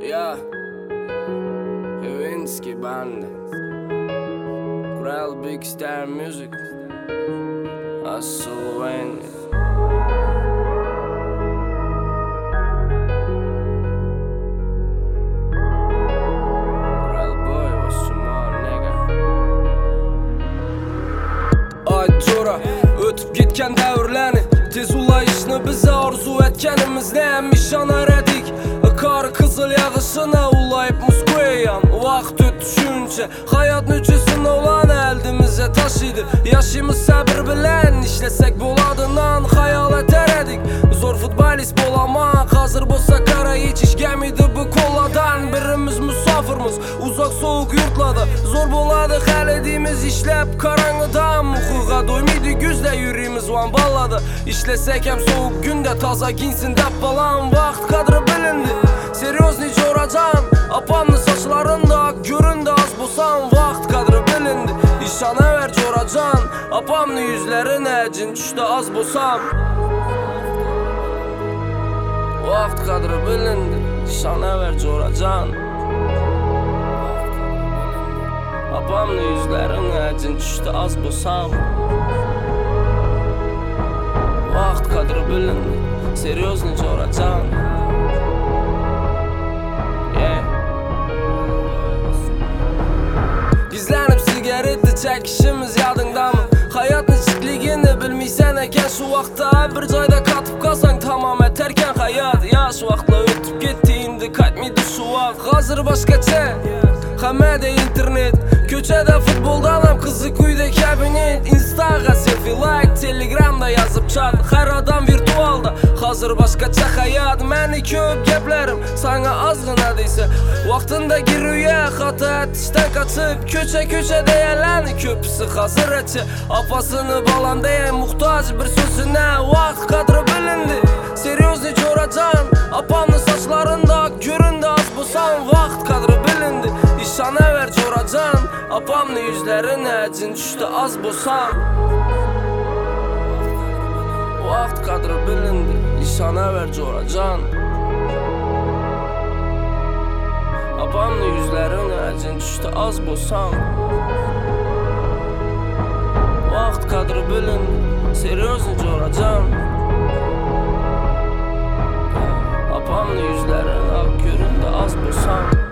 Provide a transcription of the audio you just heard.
Ja, Lewinsky Band, Kural Big Star Music, Asıl Wayne. Kural Boy, what's your more, nigga? Ay Jora, ötüp gitken davrlarni tez ulayışını bize arzu etkenimizle nişan eredik. Kar kızıl yağışına ulayıp Moskva'yan Vakt ötüşünce hayat nücüsün olan eldimize taşıydı. Yaşımız sabır bilen işlesek boladından hayal eteredik. Zor futbolist bolamak hazır bolsa kara hiç iş gelmedi bu kolladan. Birimiz musafirmiz uzak soğuk yurtlarda. Zor boladı halediğimiz işlep karanlıdan. Muhuğa doymaydı güzle yüreğimiz van balladı. İşlesek hem soğuk günde taza ginsin dep balan. Vakt kadri bilindi Seryozni Joracan, apamni saçlarında göründü az bosan. Vakt kadri bilindi İşana ver Joracan, apamni yüzlerine cin düştü az bosam. Vakt kadri bilindi İşana ver Joracan, apamni yüzlerine cin düştü az bosam. Vakt kadri bilindi Seryozni Joracan. Gizlenip sigareti çekişimiz yadında mı? Hayat neçikligini bilmiysen eken şu vakta bir joyda katıp kalsan tamam eterken hayat. Yaş vaktla ötüp gitti indi kaytmaydı şu vakt. Hazır başkaça hamma de internet, köçede futboldan ham qiziq uyda kabinet. Instaga selfie like, telegramda yazıp chat. Her adam virtualda hazır başkaça hayat. Meni köp gaplerim sana azgına deyse vaqtında giruya hata etişten kaçıp köçe deyeleni köpüsü hazır etçi. Apasını balandaya muhtaç bir sözüne. Vakt kadri bilindi Seryozni Joracan, apamni saçlarında göründü az bosan. Vakt kadri bilindi İşana ver Joracan, apamni yüzlerine cin düştü az bosan. Vakt kadri bilindi İşana ver Joracan, apamni yüzlerine cin düştü az bosan. Vakt kadri bilindi Seryozni Joracan, apamni yüzlerine göründü az bosan.